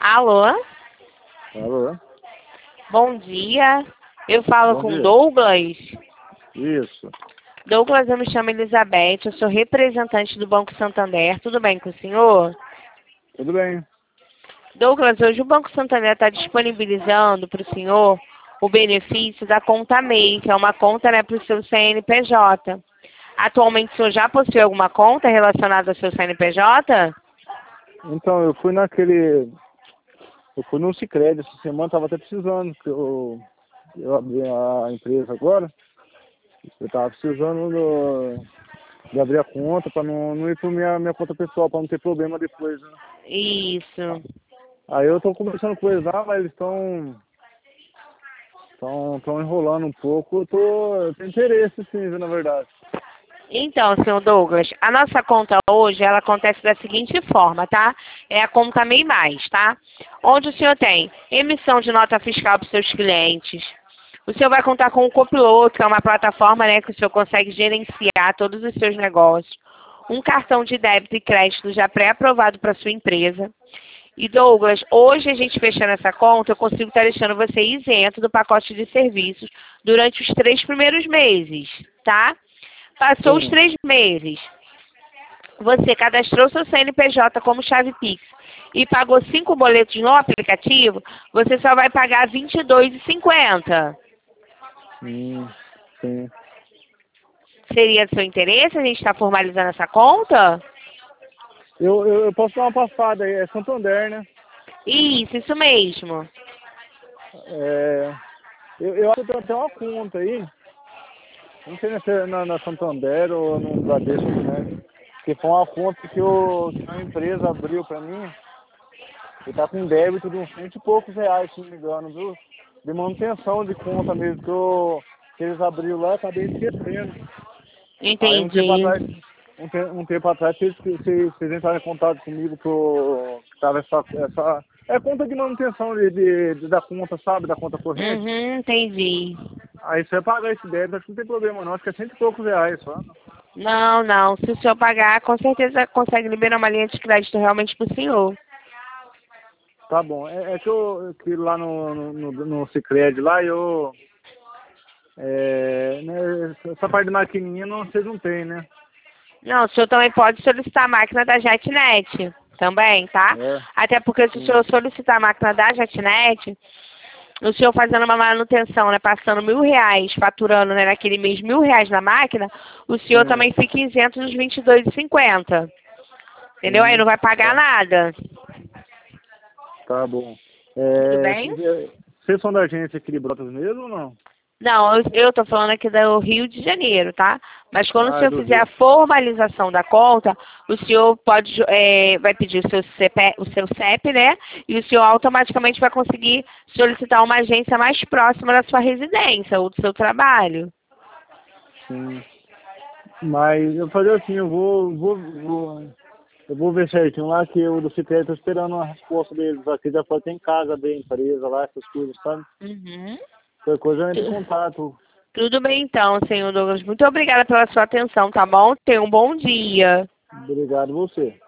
Alô? Alô? Bom dia. Eu falo Bom com dia. Douglas. Isso. Douglas, eu me chamo Elizabeth, eu sou representante do Banco Santander. Tudo bem com o senhor? Tudo bem. Douglas, hoje o Banco Santander está disponibilizando para o senhor o benefício da conta MEI, que é uma conta, né, para o seu CNPJ. Atualmente o senhor já possui alguma conta relacionada ao seu CNPJ? Então, eu fui no Sicredi essa semana, tava até precisando, porque eu abri a empresa agora, eu tava precisando de abrir a conta para não ir para minha conta pessoal, para não ter problema depois, né? Isso. Aí eu tô conversando com eles lá, mas eles estão enrolando um pouco, eu tenho interesse sim, viu, na verdade. Então, senhor Douglas, a nossa conta hoje, ela acontece da seguinte forma, tá? É a conta MEI Mais, tá? Onde o senhor tem emissão de nota fiscal para os seus clientes. O senhor vai contar com o Copiloto, que é uma plataforma, né, que o senhor consegue gerenciar todos os seus negócios. Um cartão de débito e crédito já pré-aprovado para sua empresa. E Douglas, hoje a gente fechando essa conta, eu consigo estar deixando você isento do pacote de serviços durante os 3 primeiros meses, tá? Passou os Sim. 3 meses, você cadastrou seu CNPJ como chave Pix e pagou 5 boletos no aplicativo, você só vai pagar R$ 22,50. Sim. Seria do seu interesse a gente estar formalizando essa conta? Eu posso dar uma passada aí, é Santander, né? Isso mesmo. Eu acho que tem até uma conta aí. Não sei se é na Santander ou no Bradesco, né? Que foi uma conta que a empresa abriu pra mim. E tá com débito de uns 100 e poucos reais, se não me engano, viu? De manutenção de conta mesmo, que eles abriram lá, eu acabei esquecendo. Aí Entendi. um tempo atrás, vocês entraram em contato comigo que tava essa. É conta de manutenção da conta, sabe? Da conta corrente. Entendi. Aí você vai pagar esse débito, acho que não tem problema não, acho que é 100 e poucos reais só. Não. Se o senhor pagar, com certeza consegue liberar uma linha de crédito realmente pro senhor. Tá bom. É que lá no Sicredi lá né, essa parte de maquininha vocês não tem, né? Não, o senhor também pode solicitar a máquina da JetNet também, tá? É. Até porque se o senhor solicitar a máquina da JetNet, o senhor fazendo uma manutenção, né, passando R$ 1.000, faturando, né, naquele mês R$ 1.000 na máquina, o senhor Sim. também fica isento dos R$ 22,50. Entendeu? Aí não vai pagar nada. Tá bom. Tudo bem? Vocês são da agência aqui de Brotas mesmo ou não? Não, eu tô falando aqui do Rio de Janeiro, tá? Mas quando o Ah, é senhor do fizer a Rio. formalização da conta, o senhor vai pedir o seu CEP, né? E o senhor automaticamente vai conseguir solicitar uma agência mais próxima da sua residência ou do seu trabalho. Sim. Mas eu vou fazer assim, eu vou ver certinho lá que o do Cicrete tô esperando uma resposta deles aqui, já pode ter em casa, bem, empresa lá, essas coisas, sabe? Uhum. Qualquer coisa eu entro em contato. Tudo bem então, senhor Douglas. Muito obrigada pela sua atenção, tá bom? Tenha um bom dia. Obrigado você.